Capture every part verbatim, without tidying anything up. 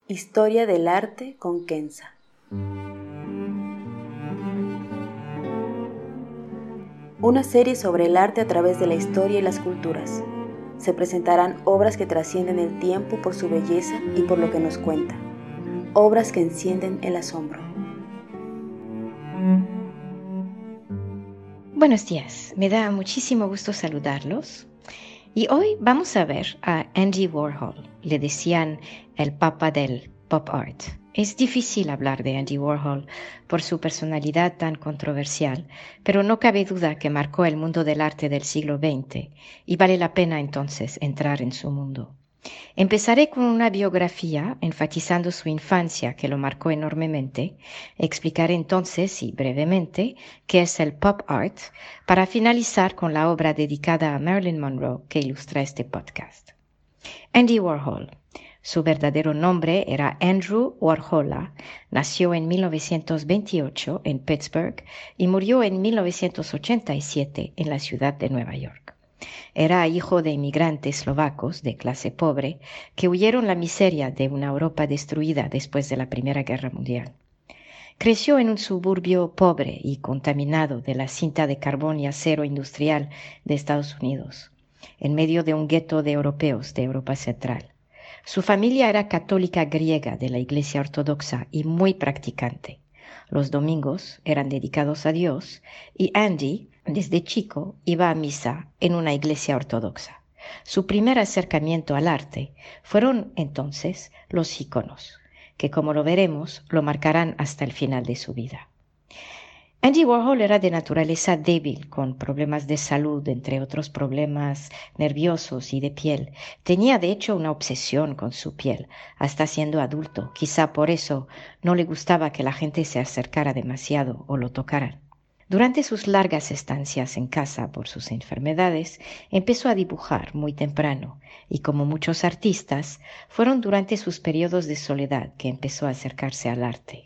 Historia del arte con Kenza. Una serie sobre el arte a través de la historia y las culturas. Se presentarán obras que trascienden el tiempo por su belleza y por lo que nos cuenta. Obras que encienden el asombro. Buenos días, me da muchísimo gusto saludarlos. Y hoy vamos a ver a Andy Warhol. Le decían el papa del pop art. Es difícil hablar de Andy Warhol por su personalidad tan controversial, pero no cabe duda que marcó el mundo del arte del siglo veinte y vale la pena entonces entrar en su mundo. Empezaré con una biografía enfatizando su infancia que lo marcó enormemente. Explicaré entonces y brevemente qué es el pop art para finalizar con la obra dedicada a Marilyn Monroe que ilustra este podcast. Andy Warhol. Su verdadero nombre era Andrew Warhola. Nació en mil novecientos veintiocho en Pittsburgh y murió en mil novecientos ochenta y siete en la ciudad de Nueva York. Era hijo de inmigrantes eslovacos de clase pobre que huyeron la miseria de una Europa destruida después de la Primera Guerra Mundial. Creció en un suburbio pobre y contaminado de la cinta de carbón y acero industrial de Estados Unidos, en medio de un gueto de europeos de Europa Central. Su familia era católica griega de la Iglesia Ortodoxa y muy practicante. Los domingos eran dedicados a Dios y Andy, desde chico, iba a misa en una iglesia ortodoxa. Su primer acercamiento al arte fueron entonces los íconos, que como lo veremos, lo marcarán hasta el final de su vida. Andy Warhol era de naturaleza débil, con problemas de salud, entre otros problemas nerviosos y de piel. Tenía de hecho una obsesión con su piel, hasta siendo adulto. Quizá por eso no le gustaba que la gente se acercara demasiado o lo tocaran. Durante sus largas estancias en casa por sus enfermedades, empezó a dibujar muy temprano y, como muchos artistas, fueron durante sus periodos de soledad que empezó a acercarse al arte.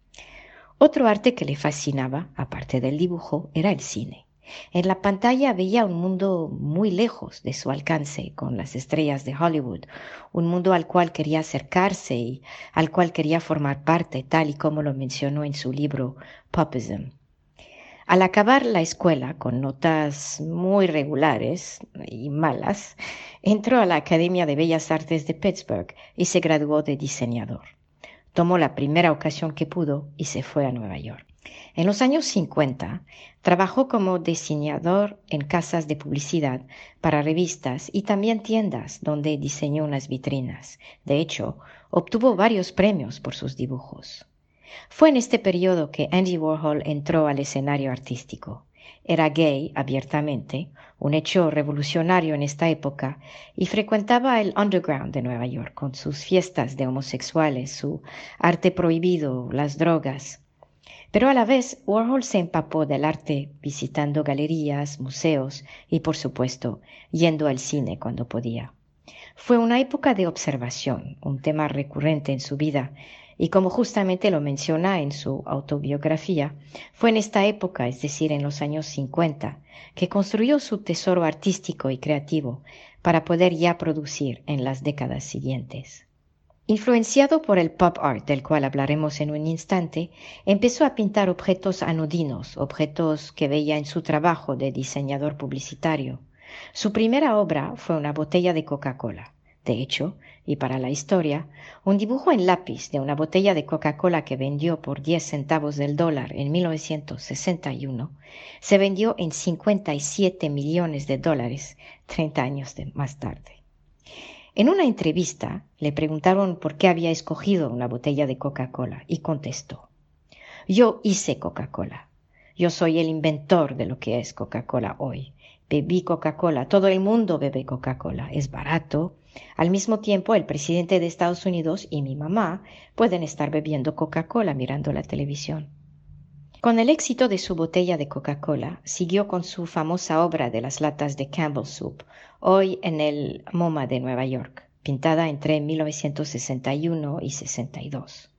Otro arte que le fascinaba, aparte del dibujo, era el cine. En la pantalla veía un mundo muy lejos de su alcance con las estrellas de Hollywood, un mundo al cual quería acercarse y al cual quería formar parte, tal y como lo mencionó en su libro Popism. Al acabar la escuela con notas muy regulares y malas, entró a la Academia de Bellas Artes de Pittsburgh y se graduó de diseñador. Tomó la primera ocasión que pudo y se fue a Nueva York. En los años cincuenta, trabajó como diseñador en casas de publicidad para revistas y también tiendas donde diseñó unas vitrinas. De hecho, obtuvo varios premios por sus dibujos. Fue en este periodo que Andy Warhol entró al escenario artístico. Era gay abiertamente, un hecho revolucionario en esta época, y frecuentaba el underground de Nueva York con sus fiestas de homosexuales, su arte prohibido, las drogas. Pero a la vez Warhol se empapó del arte visitando galerías, museos y, por supuesto, yendo al cine cuando podía. Fue una época de observación, un tema recurrente en su vida, y como justamente lo menciona en su autobiografía, fue en esta época, es decir, en los años cincuenta, que construyó su tesoro artístico y creativo para poder ya producir en las décadas siguientes. Influenciado por el pop art, del cual hablaremos en un instante, empezó a pintar objetos anodinos, objetos que veía en su trabajo de diseñador publicitario. Su primera obra fue una botella de Coca-Cola. De hecho, y para la historia, un dibujo en lápiz de una botella de Coca-Cola que vendió por diez centavos del dólar en mil novecientos sesenta y uno, se vendió en cincuenta y siete millones de dólares treinta años de, más tarde. En una entrevista le preguntaron por qué había escogido una botella de Coca-Cola y contestó: «Yo hice Coca-Cola. Yo soy el inventor de lo que es Coca-Cola hoy. Bebí Coca-Cola, todo el mundo bebe Coca-Cola, es barato. Al mismo tiempo, el presidente de Estados Unidos y mi mamá pueden estar bebiendo Coca-Cola mirando la televisión». Con el éxito de su botella de Coca-Cola, siguió con su famosa obra de las latas de Campbell Soup, hoy en el MoMA de Nueva York, pintada entre mil novecientos sesenta y uno y sesenta y dos.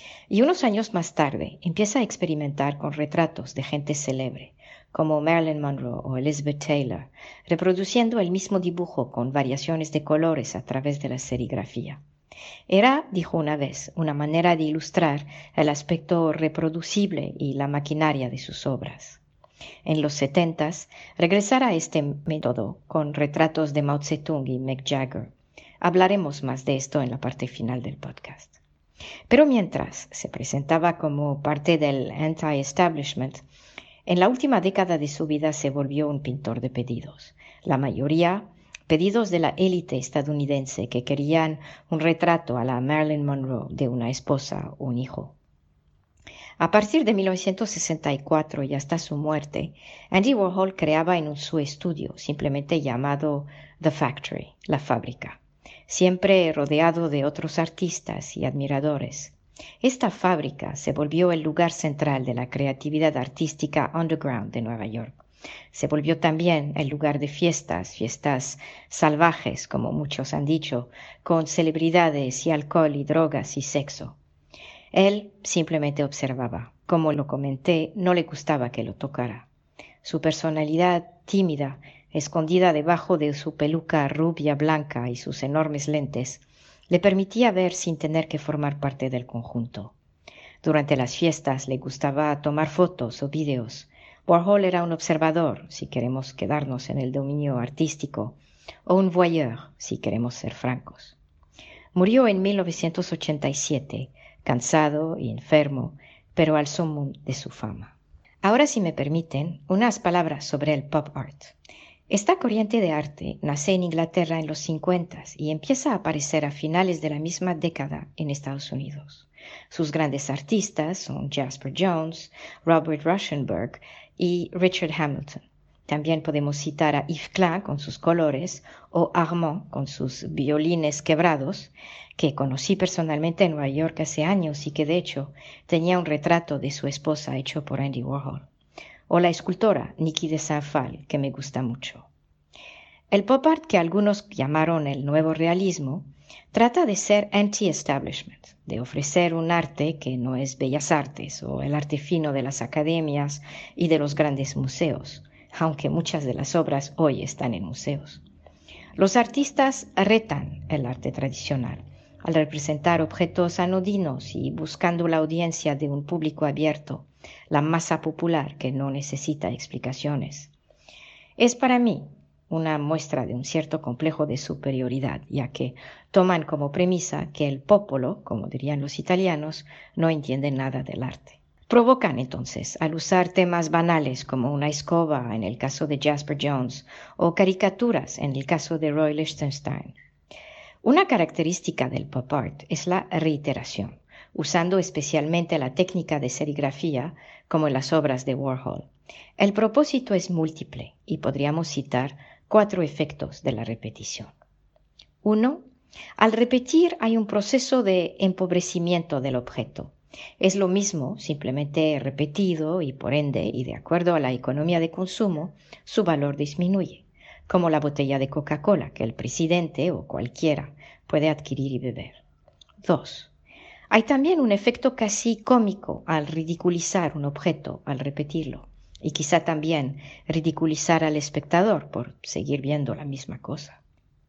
Y unos años más tarde empieza a experimentar con retratos de gente célebre, como Marilyn Monroe o Elizabeth Taylor, reproduciendo el mismo dibujo con variaciones de colores a través de la serigrafía. Era, dijo una vez, una manera de ilustrar el aspecto reproducible y la maquinaria de sus obras. En los setentas, regresar a este método con retratos de Mao Zedong y Mick Jagger. Hablaremos más de esto en la parte final del podcast. Pero mientras se presentaba como parte del anti-establishment, en la última década de su vida se volvió un pintor de pedidos. La mayoría pedidos de la élite estadounidense que querían un retrato a la Marilyn Monroe de una esposa o un hijo. A partir de mil novecientos sesenta y cuatro y hasta su muerte, Andy Warhol creaba en su estudio, simplemente llamado The Factory, la fábrica, siempre rodeado de otros artistas y admiradores. Esta fábrica se volvió el lugar central de la creatividad artística underground de Nueva York. Se volvió también el lugar de fiestas, fiestas salvajes, como muchos han dicho, con celebridades y alcohol y drogas y sexo. Él simplemente observaba. Como lo comenté, no le gustaba que lo tocara. Su personalidad tímida, escondida debajo de su peluca rubia blanca y sus enormes lentes, le permitía ver sin tener que formar parte del conjunto. Durante las fiestas le gustaba tomar fotos o videos. Warhol era un observador, si queremos quedarnos en el dominio artístico, o un voyeur, si queremos ser francos. Murió en mil novecientos ochenta y siete, cansado y enfermo, pero al sumo de su fama. Ahora, si me permiten, unas palabras sobre el pop art. Esta corriente de arte nace en Inglaterra en los cincuenta y empieza a aparecer a finales de la misma década en Estados Unidos. Sus grandes artistas son Jasper Jones, Robert Rauschenberg y Richard Hamilton. También podemos citar a Yves Klein con sus colores o Armand con sus violines quebrados, que conocí personalmente en Nueva York hace años y que de hecho tenía un retrato de su esposa hecho por Andy Warhol. O la escultora Niki de Saint-Phal, que me gusta mucho. El pop art, que algunos llamaron el nuevo realismo, trata de ser anti-establishment, de ofrecer un arte que no es bellas artes o el arte fino de las academias y de los grandes museos, aunque muchas de las obras hoy están en museos. Los artistas retan el arte tradicional al representar objetos anodinos y buscando la audiencia de un público abierto, la masa popular que no necesita explicaciones. Es para mí una muestra de un cierto complejo de superioridad, ya que toman como premisa que el popolo, como dirían los italianos, no entiende nada del arte. Provocan entonces al usar temas banales como una escoba en el caso de Jasper Jones o caricaturas en el caso de Roy Lichtenstein. Una característica del pop art es la reiteración, usando especialmente la técnica de serigrafía como en las obras de Warhol. El propósito es múltiple y podríamos citar cuatro efectos de la repetición. Uno, al repetir hay un proceso de empobrecimiento del objeto. Es lo mismo, simplemente repetido y por ende, y de acuerdo a la economía de consumo, su valor disminuye, como la botella de Coca-Cola que el presidente o cualquiera puede adquirir y beber. Dos, hay también un efecto casi cómico al ridiculizar un objeto al repetirlo, y quizá también ridiculizar al espectador por seguir viendo la misma cosa.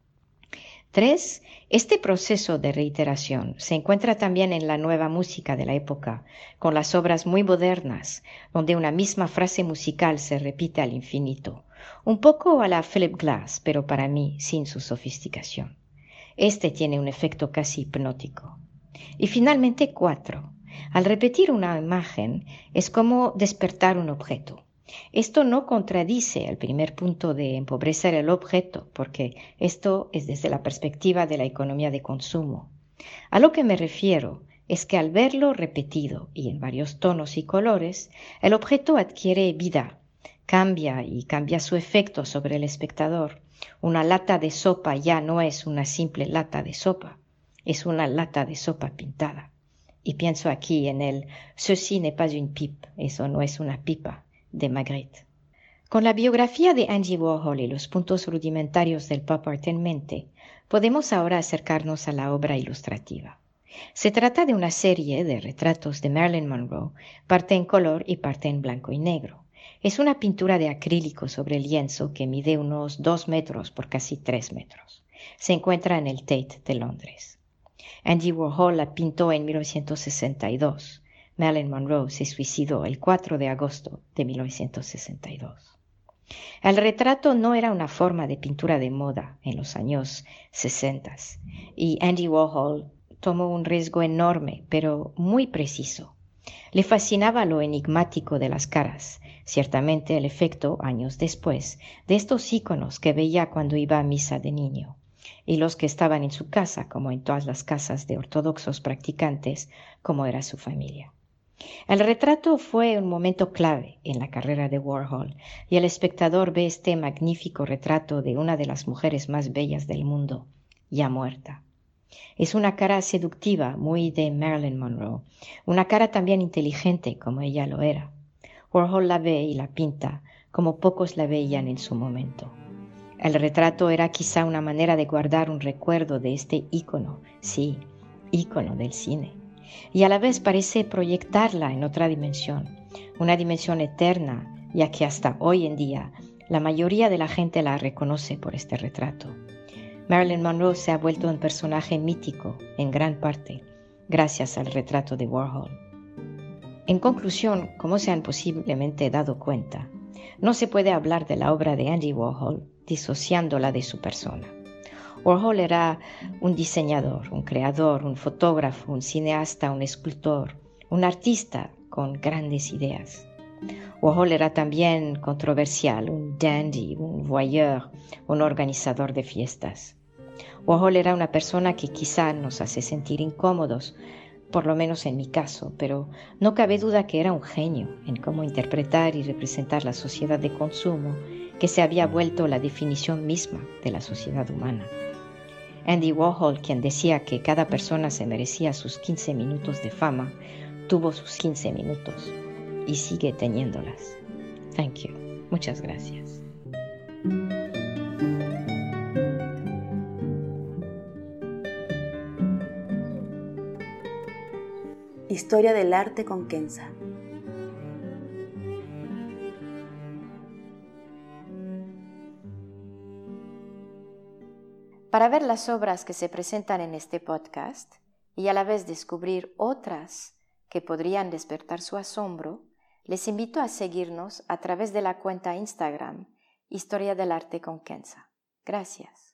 Tres, este proceso de reiteración se encuentra también en la nueva música de la época, con las obras muy modernas, donde una misma frase musical se repite al infinito, un poco a la Philip Glass, pero para mí sin su sofisticación. Este tiene un efecto casi hipnótico. Y finalmente, cuatro, al repetir una imagen es como despertar un objeto. Esto no contradice el primer punto de empobrecer el objeto, porque esto es desde la perspectiva de la economía de consumo. A lo que me refiero es que al verlo repetido y en varios tonos y colores, el objeto adquiere vida, cambia y cambia su efecto sobre el espectador. Una lata de sopa ya no es una simple lata de sopa, es una lata de sopa pintada. Y pienso aquí en el «Ceci n'est pas une pipe», eso no es una pipa, de Magritte. Con la biografía de Andy Warhol y los puntos rudimentarios del pop art en mente, podemos ahora acercarnos a la obra ilustrativa. Se trata de una serie de retratos de Marilyn Monroe, parte en color y parte en blanco y negro. Es una pintura de acrílico sobre lienzo que mide unos dos metros por casi tres metros. Se encuentra en el Tate de Londres. Andy Warhol la pintó en mil novecientos sesenta y dos. Marilyn Monroe se suicidó el cuatro de agosto de mil novecientos sesenta y dos. El retrato no era una forma de pintura de moda en los años sesenta y Andy Warhol tomó un riesgo enorme, pero muy preciso. Le fascinaba lo enigmático de las caras, ciertamente el efecto, años después, de estos íconos que veía cuando iba a misa de niño, y los que estaban en su casa, como en todas las casas de ortodoxos practicantes, como era su familia. El retrato fue un momento clave en la carrera de Warhol, y el espectador ve este magnífico retrato de una de las mujeres más bellas del mundo, ya muerta. Es una cara seductiva, muy de Marilyn Monroe, una cara también inteligente como ella lo era. Warhol la ve y la pinta como pocos la veían en su momento. El retrato era quizá una manera de guardar un recuerdo de este ícono, sí, ícono del cine. Y a la vez parece proyectarla en otra dimensión, una dimensión eterna, ya que hasta hoy en día la mayoría de la gente la reconoce por este retrato. Marilyn Monroe se ha vuelto un personaje mítico, en gran parte, gracias al retrato de Warhol. En conclusión, como se han posiblemente dado cuenta, no se puede hablar de la obra de Andy Warhol disociándola de su persona. Warhol era un diseñador, un creador, un fotógrafo, un cineasta, un escultor, un artista con grandes ideas. Warhol era también controversial, un dandy, un voyeur, un organizador de fiestas. Warhol era una persona que quizá nos hace sentir incómodos, por lo menos en mi caso, pero no cabe duda que era un genio en cómo interpretar y representar la sociedad de consumo que se había vuelto la definición misma de la sociedad humana. Andy Warhol, quien decía que cada persona se merecía sus quince minutos de fama, tuvo sus quince minutos y sigue teniéndolas. Thank you. Muchas gracias. Historia del arte con Kenza. Para ver las obras que se presentan en este podcast y a la vez descubrir otras que podrían despertar su asombro, les invito a seguirnos a través de la cuenta Instagram Historia del Arte con Kenza. Gracias.